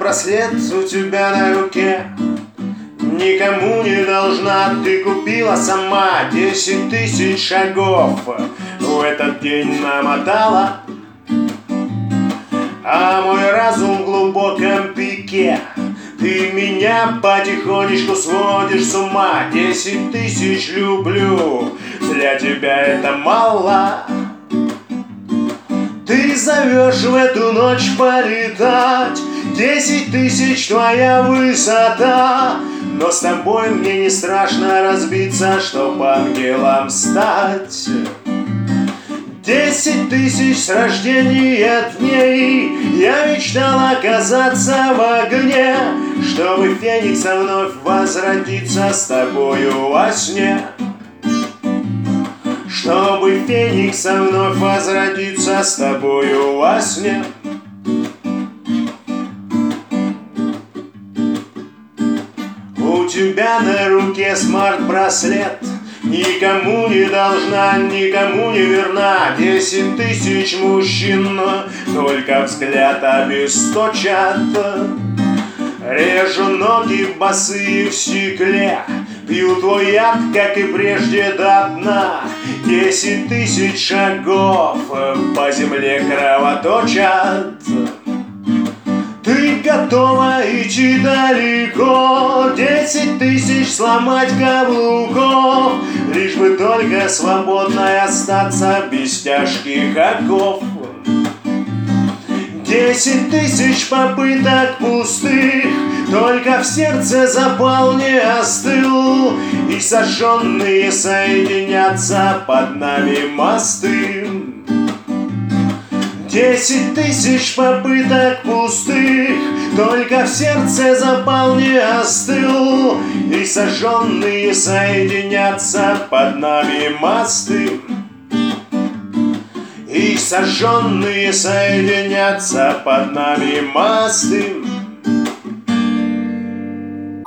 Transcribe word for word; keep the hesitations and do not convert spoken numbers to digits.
Смарт-браслет у тебя на руке, никому не должна, ты купила сама. Десять тысяч шагов в этот день намотала, а мой разум в глубоком пике. Ты меня потихонечку сводишь с ума. Десять тысяч люблю, для тебя это мало. Ты зовешь в эту ночь полетать, десять тысяч твоя высота. Но с тобой мне не страшно разбиться, чтоб ангелом стать. Десять тысяч с рождения дней я мечтал оказаться в огне, чтобы фениксом вновь возродиться с тобою во сне. Чтобы фениксом вновь возродиться с тобою во сне. У тебя на руке смарт-браслет, никому не должна, никому не верна. Десять тысяч мужчин, только взгляд обесточат. Режу ноги босые в стекле, пью твой яд, как и прежде, до дна. Десять тысяч шагов по земле кровоточат. Ты готова идти далеко, десять тысяч сломать каблуков, лишь бы только свободной остаться без тяжких оков. Десять тысяч попыток пустых, только в сердце запал не остыл, и сожженные соединятся под нами мосты. Десять тысяч попыток пустых, только в сердце запал не остыл, и сожженные соединятся под нами мосты. И сожженные соединятся под нами мосты.